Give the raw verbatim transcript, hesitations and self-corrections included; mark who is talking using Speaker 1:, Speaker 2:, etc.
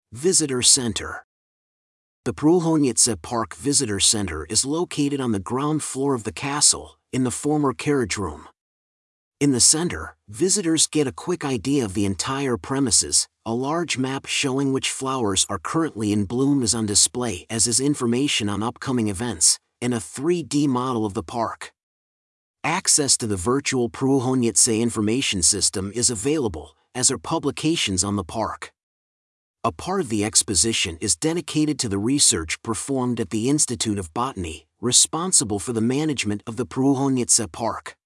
Speaker 1: Visitor Center. The Průhonice Park Visitor Center is located on the ground floor of the castle, in the former carriage room. In the center, visitors get a quick idea of the entire premises. A large map showing which flowers are currently in bloom is on display, as is information on upcoming events, and a three D model of the park. Access to the virtual Průhonice information system is available, as are publications on the park. A part of the exposition is dedicated to the research performed at the Institute of Botany, responsible for the management of the Průhonice Park.